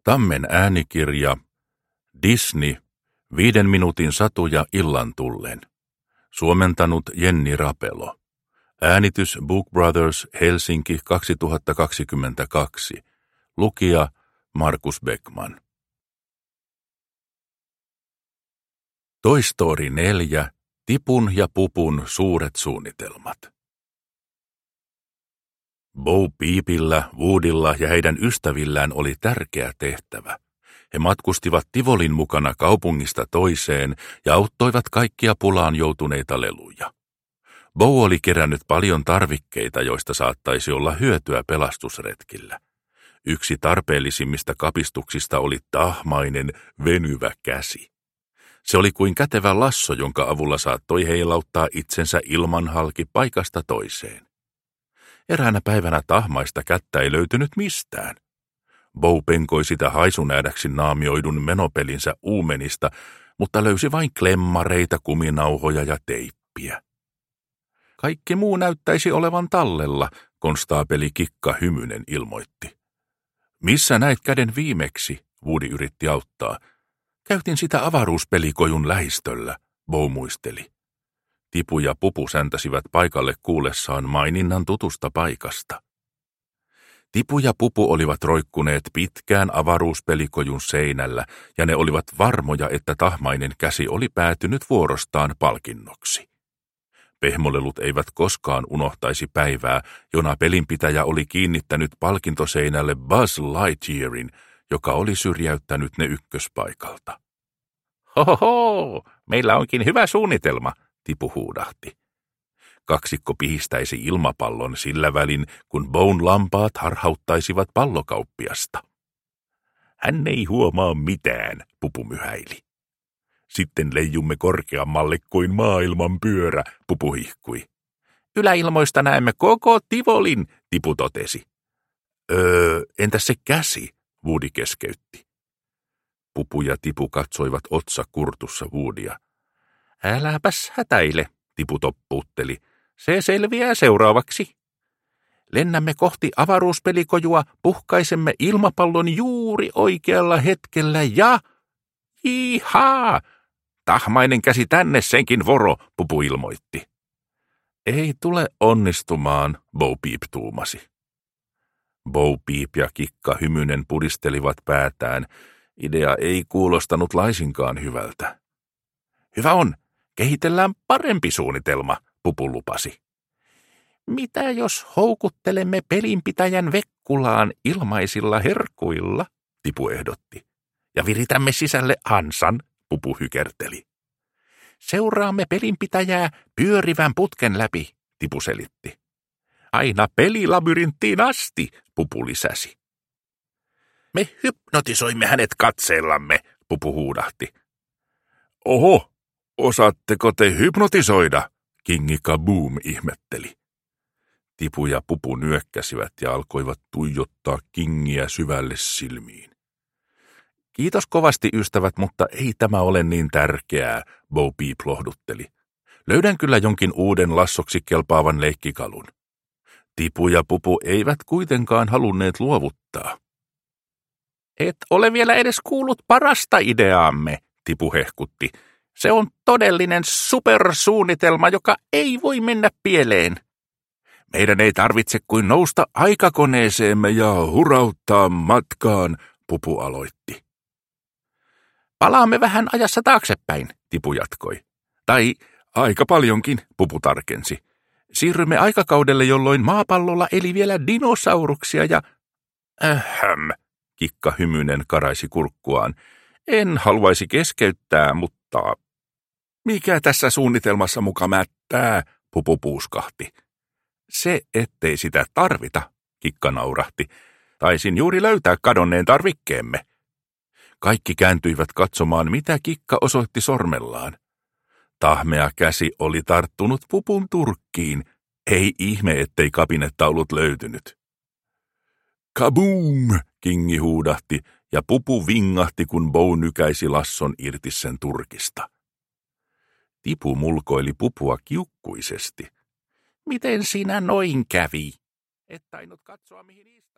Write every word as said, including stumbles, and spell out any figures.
Tammen äänikirja, Disney, viiden minuutin satuja illan tullen. Suomentanut Jenni Rapelo. Äänitys Book Brothers, Helsinki kaksituhattakaksikymmentäkaksi. Lukija Markus Beckman. Toy Story neljä. Tipun ja Pupun suuret suunnitelmat. Bo Peepillä, Woodilla ja heidän ystävillään oli tärkeä tehtävä. He matkustivat Tivolin mukana kaupungista toiseen ja auttoivat kaikkia pulaan joutuneita leluja. Bo oli kerännyt paljon tarvikkeita, joista saattaisi olla hyötyä pelastusretkillä. Yksi tarpeellisimmista kapistuksista oli tahmainen, venyvä käsi. Se oli kuin kätevä lasso, jonka avulla saattoi heilauttaa itsensä ilman halki paikasta toiseen. Eräänä päivänä tahmaista kättä ei löytynyt mistään. Bo penkoi sitä haisunäädäksi naamioidun menopelinsä uumenista, mutta löysi vain klemmareita, kuminauhoja ja teippiä. Kaikki muu näyttäisi olevan tallella, konstaapeli Kikka Hymynen ilmoitti. Missä näit käden viimeksi, Woody yritti auttaa. Käytin sitä avaruuspelikojun lähistöllä, Bo muisteli. Tipu ja Pupu säntäsivät paikalle kuullessaan maininnan tutusta paikasta. Tipu ja Pupu olivat roikkuneet pitkään avaruuspelikojun seinällä, ja ne olivat varmoja, että tahmainen käsi oli päätynyt vuorostaan palkinnoksi. Pehmolelut eivät koskaan unohtaisi päivää, jona pelinpitäjä oli kiinnittänyt palkintoseinälle Buzz Lightyearin, joka oli syrjäyttänyt ne ykköspaikalta. Hohoho, meillä onkin hyvä suunnitelma, Tipu huudahti. Kaksikko pihistäisi ilmapallon sillä välin, kun Boun lampaat harhauttaisivat pallokauppiasta. Hän ei huomaa mitään, Pupu myhäili. Sitten leijumme korkeammalle kuin maailman pyörä, Pupu hihkui. Yläilmoista näemme koko Tivolin, Tipu totesi. Öö, entäs se käsi, Woody keskeytti. Pupu ja Tipu katsoivat otsa kurtussa Woodia. Äläpäs hätäile, Tipu toppuutteli. Se selviää seuraavaksi. Lennämme kohti avaruuspelikojua, puhkaisemme ilmapallon juuri oikealla hetkellä ja... Ihaa! Tahmainen käsi tänne senkin voro, Pupu ilmoitti. Ei tule onnistumaan, Bo Peep tuumasi. Bo Peep ja Kikka Hymynen pudistelivat päätään. Idea ei kuulostanut laisinkaan hyvältä. Hyvä on, kehitellään parempi suunnitelma, Pupu lupasi. Mitä jos houkuttelemme pelinpitäjän Vekkulaan ilmaisilla herkuilla, Tipu ehdotti. Ja viritämme sisälle ansan, Pupu hykerteli. Seuraamme pelinpitäjää pyörivän putken läpi, Tipu selitti. Aina pelilabyrinttiin asti, Pupu lisäsi. Me hypnotisoimme hänet katseellamme, Pupu huudahti. Oho, osaatteko te hypnotisoida? Kingi Kaboom ihmetteli. Tipu ja Pupu nyökkäsivät ja alkoivat tuijottaa Kingiä syvälle silmiin. Kiitos kovasti ystävät, mutta ei tämä ole niin tärkeää, Bo Peep lohdutteli. Löydän kyllä jonkin uuden lassoksi kelpaavan leikkikalun. Tipu ja Pupu eivät kuitenkaan halunneet luovuttaa. Et ole vielä edes kuullut parasta ideaamme, Tipu hehkutti. Se on todellinen supersuunnitelma, joka ei voi mennä pieleen. Meidän ei tarvitse kuin nousta aikakoneeseemme ja hurauttaa matkaan, Pupu aloitti. Palaamme vähän ajassa taaksepäin, Tipu jatkoi. Tai aika paljonkin, Pupu tarkensi. Siirrymme aikakaudelle, jolloin maapallolla eli vielä dinosauruksia ja... Ähäm, Kikka Hymynen karaisi kurkkuaan. En haluaisi keskeyttää, mutta... Mikä tässä suunnitelmassa muka mättää, Pupu puuskahti. Se, ettei sitä tarvita, Kikka naurahti. Taisin juuri löytää kadonneen tarvikkeemme. Kaikki kääntyivät katsomaan, mitä Kikka osoitti sormellaan. Tahmea käsi oli tarttunut Pupun turkkiin. Ei ihme, ettei kabinetaulut löytynyt. Kaboom! Kingi huudahti, ja Pupu vingahti, kun Bo nykäisi lasson irti sen turkista. Tipu mulkoili Pupua kiukkuisesti. Miten sinä noin kävi? Et tainnut katsoa, mihin istut.